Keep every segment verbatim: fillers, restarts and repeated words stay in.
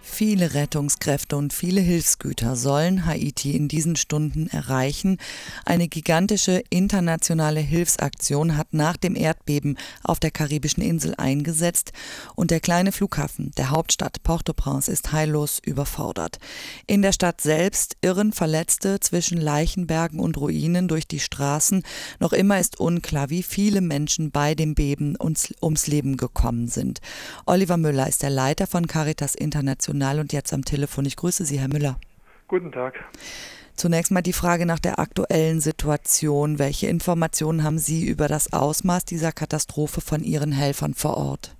Viele Rettungskräfte und viele Hilfsgüter sollen Haiti in diesen Stunden erreichen. Eine gigantische internationale Hilfsaktion hat nach dem Erdbeben auf der karibischen Insel eingesetzt und der kleine Flughafen der Hauptstadt Port-au-Prince ist heillos überfordert. In der Stadt selbst irren Verletzte zwischen Leichenbergen und Ruinen durch die Straßen. Noch immer ist unklar, wie viele Menschen bei dem Beben ums Leben gekommen sind. Oliver Müller ist der Leiter von Caritas International und jetzt am Telefon. Ich grüße Sie, Herr Müller. Guten Tag. Zunächst mal die Frage nach der aktuellen Situation. Welche Informationen haben Sie über das Ausmaß dieser Katastrophe von Ihren Helfern vor Ort?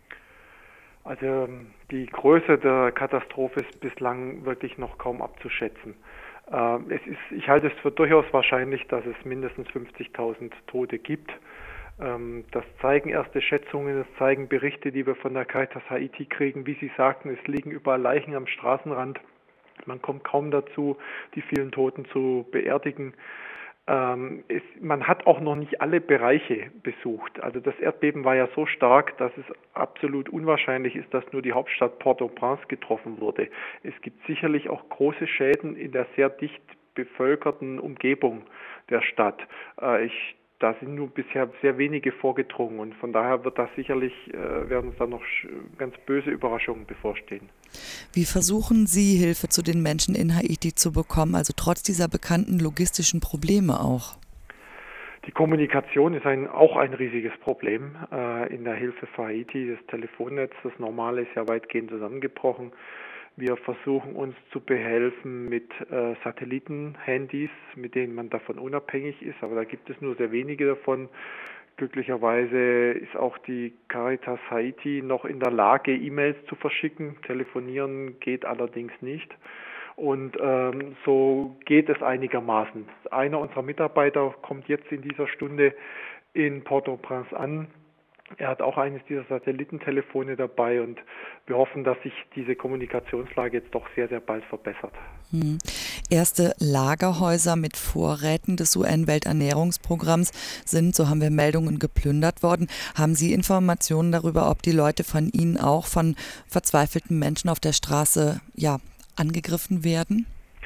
Also die Größe der Katastrophe ist bislang wirklich noch kaum abzuschätzen. Es ist, ich halte es für durchaus wahrscheinlich, dass es mindestens fünfzigtausend Tote gibt. Das zeigen erste Schätzungen, das zeigen Berichte, die wir von der Caritas Haiti kriegen. Wie Sie sagten, es liegen überall Leichen am Straßenrand. Man kommt kaum dazu, die vielen Toten zu beerdigen. Ähm, es, man hat auch noch nicht alle Bereiche besucht. Also das Erdbeben war ja so stark, dass es absolut unwahrscheinlich ist, dass nur die Hauptstadt Port-au-Prince getroffen wurde. Es gibt sicherlich auch große Schäden in der sehr dicht bevölkerten Umgebung der Stadt. Äh, ich Da sind nur bisher sehr wenige vorgedrungen und von daher wird das sicherlich, äh, werden uns da noch ganz böse Überraschungen bevorstehen. Wie versuchen Sie, Hilfe zu den Menschen in Haiti zu bekommen, also trotz dieser bekannten logistischen Probleme auch? Die Kommunikation ist ein, auch ein riesiges Problem äh, in der Hilfe für Haiti. Das Telefonnetz, das Normale, ist ja weitgehend zusammengebrochen. Wir versuchen uns zu behelfen mit äh, Satellitenhandys, mit denen man davon unabhängig ist, aber da gibt es nur sehr wenige davon. Glücklicherweise ist auch die Caritas Haiti noch in der Lage, E-Mails zu verschicken. Telefonieren geht allerdings nicht. Und ähm, so geht es einigermaßen. Einer unserer Mitarbeiter kommt jetzt in dieser Stunde in Port-au-Prince an. Er hat auch eines dieser Satellitentelefone dabei und wir hoffen, dass sich diese Kommunikationslage jetzt doch sehr, sehr bald verbessert. Hm. Erste Lagerhäuser mit Vorräten des U N-Welternährungsprogramms sind, so haben wir Meldungen, geplündert worden. Haben Sie Informationen darüber, ob die Leute von Ihnen auch von verzweifelten Menschen auf der Straße ja, angegriffen werden?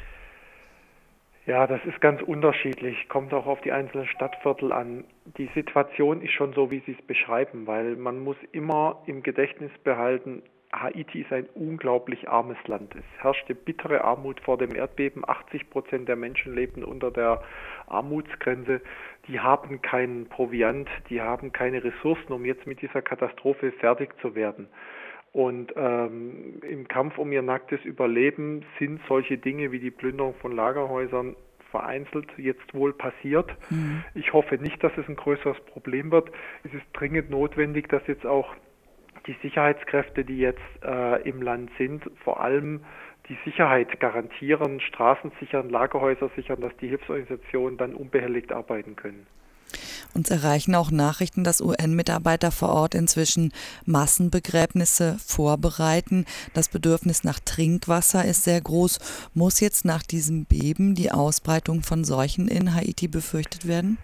Ja, das ist ganz unterschiedlich, kommt auch auf die einzelnen Stadtviertel an. Die Situation ist schon so, wie Sie es beschreiben, weil man muss immer im Gedächtnis behalten, Haiti ist ein unglaublich armes Land. Es herrschte bittere Armut vor dem Erdbeben. achtzig Prozent der Menschen lebten unter der Armutsgrenze. Die haben keinen Proviant, die haben keine Ressourcen, um jetzt mit dieser Katastrophe fertig zu werden. Und ähm, im Kampf um ihr nacktes Überleben sind solche Dinge wie die Plünderung von Lagerhäusern vereinzelt jetzt wohl passiert. Mhm. Ich hoffe nicht, dass es ein größeres Problem wird. Es ist dringend notwendig, dass jetzt auch die Sicherheitskräfte, die jetzt äh, im Land sind, vor allem die Sicherheit garantieren, Straßen sichern, Lagerhäuser sichern, dass die Hilfsorganisationen dann unbehelligt arbeiten können. Uns erreichen auch Nachrichten, dass U N-Mitarbeiter vor Ort inzwischen Massenbegräbnisse vorbereiten. Das Bedürfnis nach Trinkwasser ist sehr groß. Muss jetzt nach diesem Beben die Ausbreitung von Seuchen in Haiti befürchtet werden?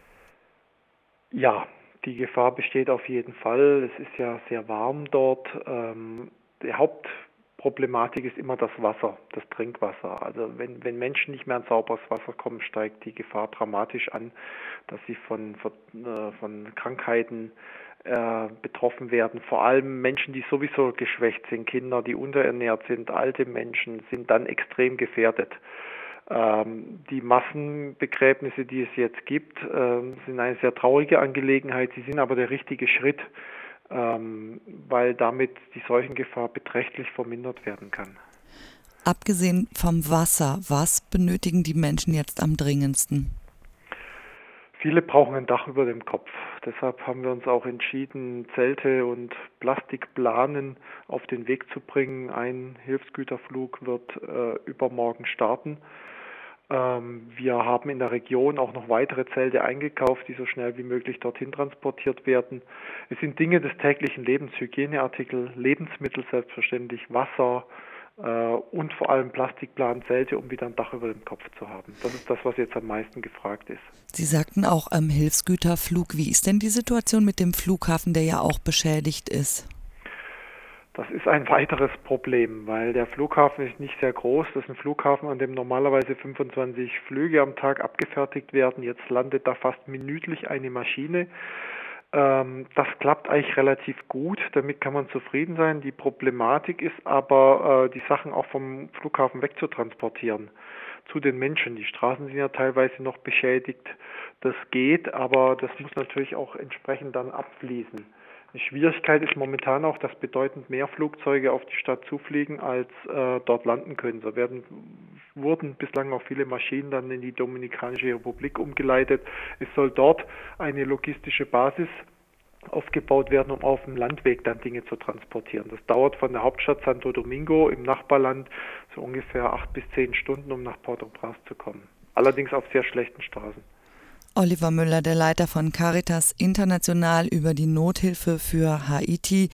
Ja, die Gefahr besteht auf jeden Fall. Es ist ja sehr warm dort. Ähm, die Hauptproblematik ist immer das Wasser, das Trinkwasser. Also wenn, wenn Menschen nicht mehr an sauberes Wasser kommen, steigt die Gefahr dramatisch an, dass sie von, von, äh, von Krankheiten äh, betroffen werden. Vor allem Menschen, die sowieso geschwächt sind, Kinder, die unterernährt sind, alte Menschen sind dann extrem gefährdet. Ähm, die Massenbegräbnisse, die es jetzt gibt, ähm, sind eine sehr traurige Angelegenheit. Sie sind aber der richtige Schritt, ähm, weil damit die Seuchengefahr beträchtlich vermindert werden kann. Abgesehen vom Wasser, was benötigen die Menschen jetzt am dringendsten? Viele brauchen ein Dach über dem Kopf. Deshalb haben wir uns auch entschieden, Zelte und Plastikplanen auf den Weg zu bringen. Ein Hilfsgüterflug wird äh, übermorgen starten. Ähm, wir haben in der Region auch noch weitere Zelte eingekauft, die so schnell wie möglich dorthin transportiert werden. Es sind Dinge des täglichen Lebens, Hygieneartikel, Lebensmittel selbstverständlich, Wasser, und vor allem Plastikplan, Zelte, um wieder ein Dach über dem Kopf zu haben. Das ist das, was jetzt am meisten gefragt ist. Sie sagten auch am Hilfsgüterflug. Wie ist denn die Situation mit dem Flughafen, der ja auch beschädigt ist? Das ist ein weiteres Problem, weil der Flughafen ist nicht sehr groß. Das ist ein Flughafen, an dem normalerweise fünfundzwanzig Flüge am Tag abgefertigt werden. Jetzt landet da fast minütlich eine Maschine. Ähm, das klappt eigentlich relativ gut. Damit kann man zufrieden sein. Die Problematik ist aber, äh, die Sachen auch vom Flughafen wegzutransportieren zu den Menschen. Die Straßen sind ja teilweise noch beschädigt. Das geht, aber das muss natürlich auch entsprechend dann abfließen. Die Schwierigkeit ist momentan auch, dass bedeutend mehr Flugzeuge auf die Stadt zufliegen, als äh, dort landen können. So werden, wurden bislang auch viele Maschinen dann in die Dominikanische Republik umgeleitet. Es soll dort eine logistische Basis aufgebaut werden, um auf dem Landweg dann Dinge zu transportieren. Das dauert von der Hauptstadt Santo Domingo im Nachbarland so ungefähr acht bis zehn Stunden, um nach Port-au-Prince zu kommen. Allerdings auf sehr schlechten Straßen. Oliver Müller, der Leiter von Caritas International, über die Nothilfe für Haiti.